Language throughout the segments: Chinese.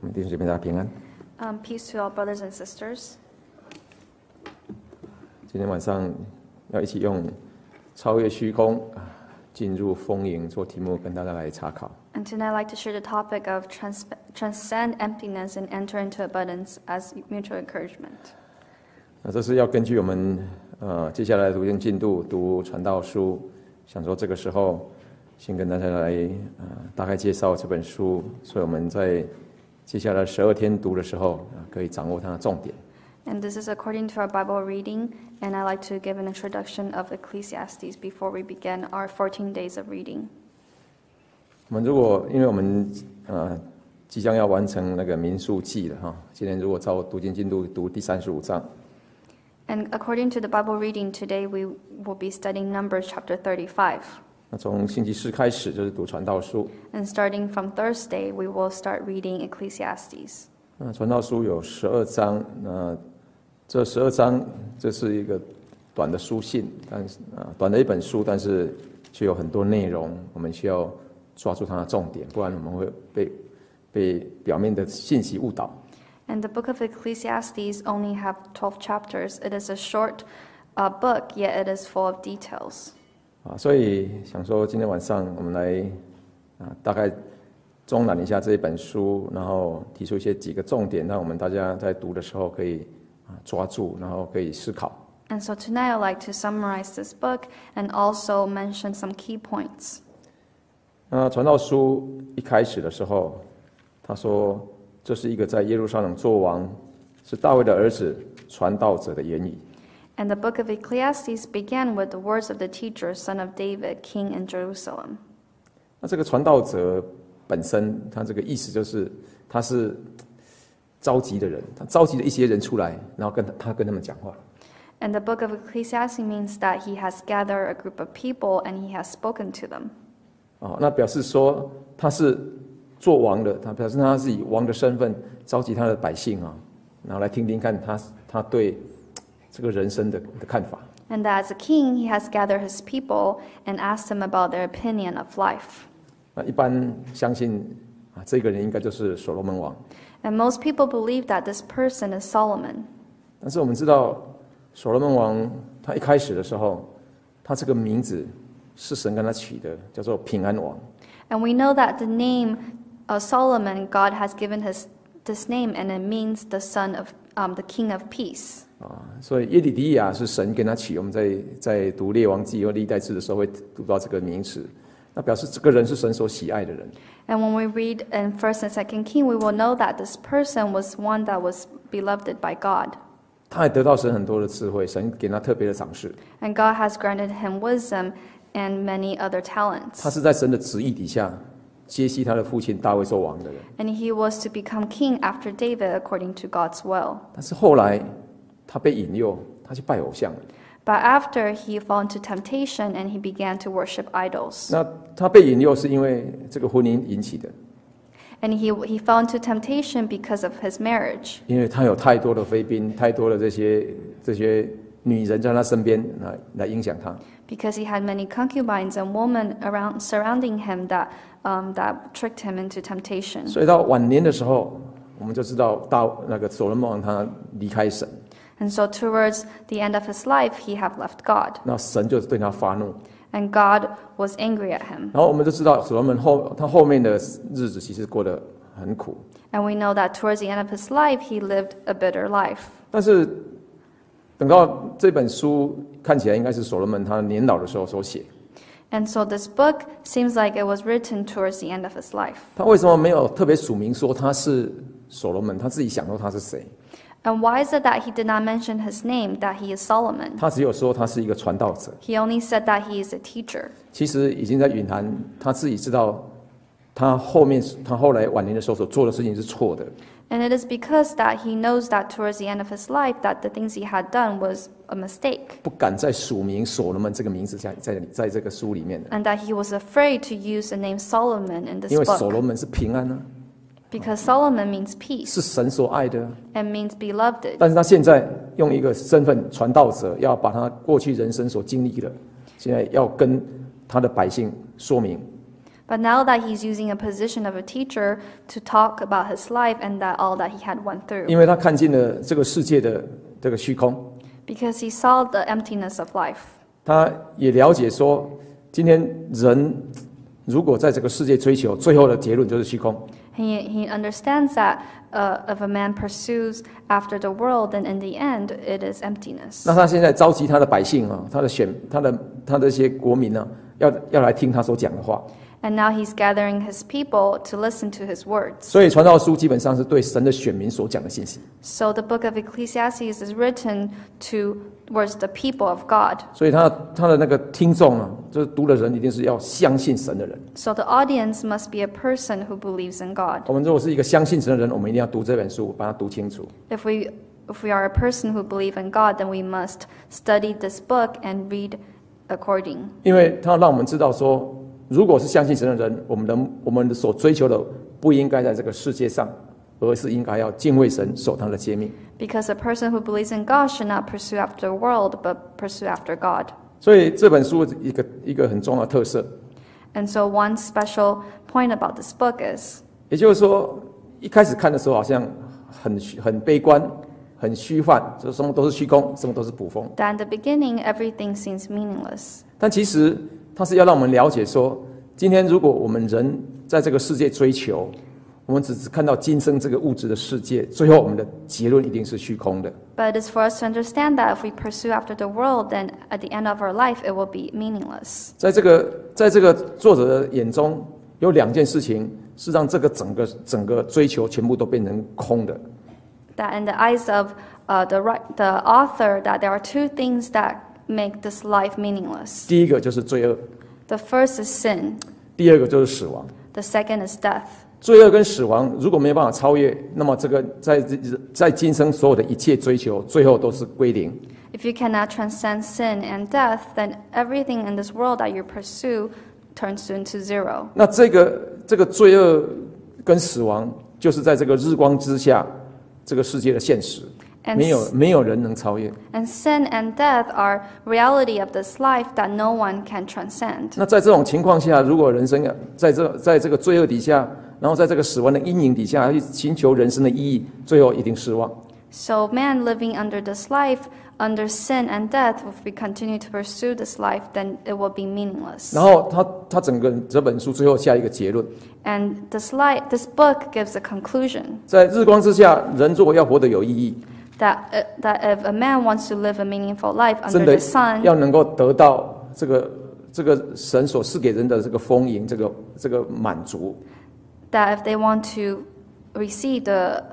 我们弟兄姐妹大家平安。 Peace to all brothers and sisters. 今天晚上要一起用超越虚空进入丰盈做题目跟大家来查考。 And tonight I'd like to share the topic of transcend emptiness and enter into abundance as mutual encouragement. 这是要根据我们接下来的读经进度读传道书，想说这个时候先跟大家来大概介绍这本书，所以我们在接下来12天读的时候可以掌握它的重点。 And this is according to our Bible reading, and I'd like to give an introduction of Ecclesiastes before we begin our 14 days of reading. 我们因为我们即将要完成那个民数记了哈，今天如果照读经进度读第35章。 And according to the Bible reading today, we will be studying Numbers chapter 35. 那从星期四开始就是读传道书。 And starting from Thursday, we will start reading Ecclesiastes. 传道书有12章，这12章这是一个短的书信，但是短的一本书，但是却有很多内容，我们需要抓住它的重点，不然我们会被表面的信息误导。 And the book of Ecclesiastes only have 12 chapters. It is a short book, yet it is full of details. 所以想说今天晚上我们来大概中览一下这一本书，然后提出几个重点，让我们大家在读的时候可以抓住，然后可以思考。 And so tonight I'd like to summarize this book and also mention some key points. 传道书一开始的时候，他说这是一个在耶路撒冷作王，是大卫的儿子传道者的言语。 And the book of Ecclesiastes began with the words of the teacher, son of David, king in Jerusalem. 那这个传道者本身，他这个意思就是他是召集的人，他召集了一些人出来，然后跟他们讲话。 And the book of Ecclesiastes means that he has gathered a group of people and he has spoken to them. 那表示说他是做王的，他表示他是以王的身份召集他的百姓然后来听听看他对这个人生的看法。 And that as a king, he has gathered his people and asked them about their opinion of life. 那一般相信这个人应该就是所罗门王。 And most people believe that this person is Solomon. 但是我们知道所罗门王他一开始的时候，他这个名字是神跟他取的，叫做平安王。 And we know that the name of Solomon, God has given this name, and it means the son of the king of peace. 所以耶底迪亚是神跟他取，我们在读列王记和历代志的时候会读到这个名词，那表示这个人是神所喜爱的人。 And when we read in 1st and 2nd King, we will know that this person was one that was beloved by God. 他还得到神很多的智慧，神给他特别的赏识。 And God has granted him wisdom and many other talents. 他是在神的旨意底下接续他的父亲大卫做王的人。 And he was to become king after David according to God's will. 但是后来他被引诱，他去拜偶像了。 But after he fell into temptation and he began to worship idols. 那他被引诱是因为这个婚姻引起的。 And he fell into temptation because of his marriage. 因为他有太多的妃嫔，太多的这些女人在他身边来影响他。 Because he had many concubines and women surrounding him that tricked him into temptation. 所以到晚年的时候，我们就知道那个所罗门王他离开神。 And so towards the end of his life, he have left God. 那神就对他发怒。 And God was angry at him. 然后我们就知道所罗门他后面的日子其实过得很苦。 And we know that towards the end of his life, he lived a bitter life. 但是等到这本书看起来应该是所罗门他年老的时候所写。 And so this book seems like it was written towards the end of his life. 他为什么没有特别署名说他是所罗门？他自己想说他是谁？ And why is it that he did not mention his name, that he is Solomon? 他只有说他是一个传道者。 He only said that he is a teacher. 其实已经在隐含他自己知道，他后来晚年的时候所做的事情是错的。 And it is because that he knows that towards the end of his life that the things he had done was a mistake. 不敢再署名所罗门这个名字在这个书里面的。 And that he was afraid to use the name Solomon in this 因为所 book. 罗门是平安 Because Solomon means peace 是神所爱的。 and means beloved. 但是他现在用一个身份传道者，要把他过去人生所经历的，现在要跟他的百姓说明。 But now that he's using a position of a teacher to talk about his life and that all that he had went through. 因为他看见了这个世界的这个虚空， Because he saw the emptiness of life. 他也了解说，今天人如果在这个世界追求，最后的结论就是虚空。 He understands that if a man pursues after the world, then in the end, it is emptiness. 那他现在召集他的百姓啊，他的一些国民呢，要来听他所讲的话。 And now he's gathering his people to listen to his words. 所以传道书基本上是对神的选民所讲的信息。 So the book of Ecclesiastes is written towards the people of God. 所以他的那个听众啊，就是读的人一定是要相信神的人。 So the audience must be a person who believes in God. 我们如果是一个相信神的人，我们一定要读这本书，把它读清楚。 If we are a person who believes in God, then we must study this book and read according. 因为他让我们知道说，如果是相信神的人，我们的所追求的不应该在这个世界上，而是应该要敬畏神，守他的诫命。 Because a person who believes in God should not pursue after the world, but pursue after God. 所以这本书一个很重要的特色， And so one special point about this book is 也就是说，一开始看的时候好像很悲观、很虚幻，就是什么都是虚空，什么都是捕风。 that in the beginning everything seems meaningless. 但其实它是要让我们了解说，今天如果我们人在这个世界追求，我们只看到今生这个物质的世界，最后我们的结论一定是虚空的。 But it is for us to understand that if we pursue after the world, then at the end of our life it will be meaningless. 在这个作者的眼中，有两件事情是让这个整个追求全部都变成空的。 That in the eyes of the author, that there are two things that make this life meaningless. 第一个就是罪恶， The first is sin. 第二个就是死亡。 The second is death. 罪恶跟死亡如果没有办法超越，那么这个在今生所有的一切追求，最后都是归零。 If you cannot transcend sin and death, then everything in this world that you pursue turns into zero. 那这个罪恶跟死亡，就是在这个日光之下，这个世界的现实， And 没有人能超越。 And sin and death are reality of this life that no one can transcend. 那在这种情况下，如果人生在这个罪恶底下，然后在这个死亡的阴影底下，去寻求人生的意义，最后一定失望。 So man living under this life, under sin and death, if we continue to pursue this life, then it will be meaningless. 然后他整个这本书最后下一个结论， And this book gives a conclusion 在日光之下，人如果要活得有意义， that if a man wants to live a meaningful life 真 under 的 the sun, 要能够得到这个神所赐给人的这个丰盈，这个满足。 that if they want to receive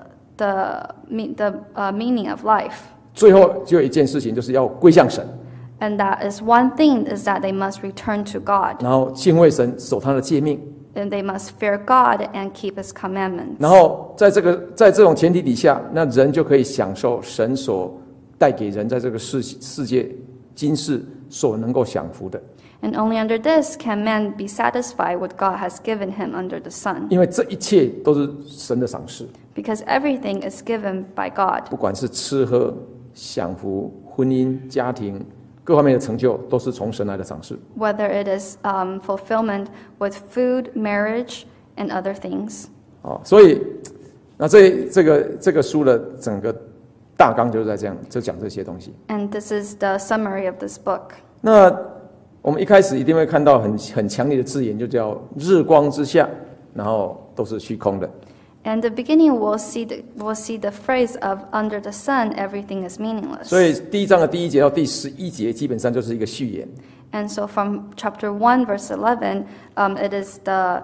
the meaning of life, 最后就有一件事情，就是要归向神， and that is one thing is that they must return to God. 然后敬畏神，守他的诫命。 And they must fear God and keep His commandments. 然后在这种前提底下，那人就可以享受神所带给人在这个世界今世所能够享福的。 And only under this can man be satisfied with God has given him under the sun. 因为这一切都是神的赏赐， Because everything is given by God. 不管是吃喝、享福、婚姻、家庭各方面的成就，都是从神来的赏赐。 Whether it is fulfillment with food, marriage, and other things. 所以那这个书的整个大纲就是在这样，就讲这些东西。 And this is the summary of this book. 那我们一开始一定会看到很强烈的字眼，就叫日光之下，然后都是虚空的。 And the beginning, we'll see the phrase of under the sun, everything is meaningless. 所以第一章的第1节到第11节，基本上就是一个序言。 And so from chapter 1, verse 11, it is the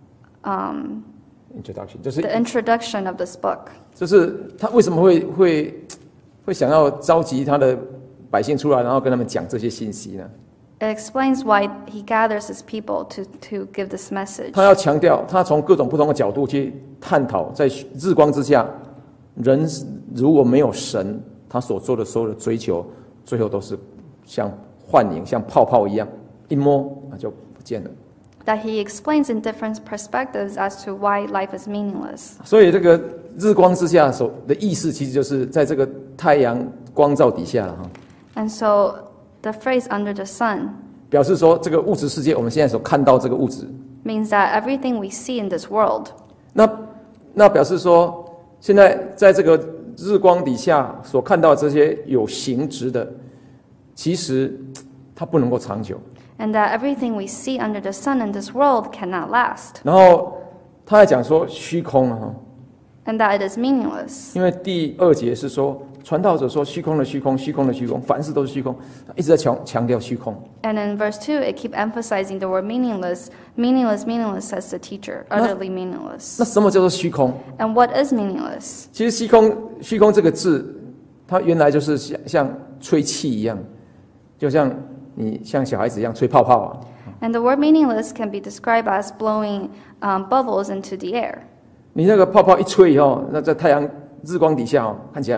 Introduction introduction of this book. 就是他为什么会想要召集他的百姓出来，然后跟他们讲这些信息呢？ It explains why he gathers his people to give this message. 他要强调，他从各种不同的角度去探讨，在日光之下，人如果没有神，他所做的所有的追求，最后都是像幻影、像泡泡一样，一摸就不见了。 That he explains in different perspectives as to why life is meaningless. 所以这个日光之下的意思，其实就是在这个太阳光照底下了哈。 And so the phrase under the sun 表示说，这个物质世界，我们现在所看到这个物质， means that everything we see in this world. 那表示说，现在在这个日光底下所看到这些有形质的，其实它不能够长久。 And that everything we see under the sun in this world cannot last. 然后他还讲说虚空啊， And that it is meaningless. 因为第2节是说传道者说虚空的虚空，虚空的虚空，凡事都是虚空，一直在强调虚空。 And in verse 2, it keeps emphasizing the word meaningless. Meaningless, meaningless, says the teacher. Utterly meaningless. 那什么叫做虚空？ And what is meaningless? 其实虚空这个字，它原来就是像吹气一样，就像你像小孩子一样吹泡泡啊。 And the word meaningless can be described as blowing bubbles into the air. 你那个泡泡一吹以后，那在太阳日光底下看起来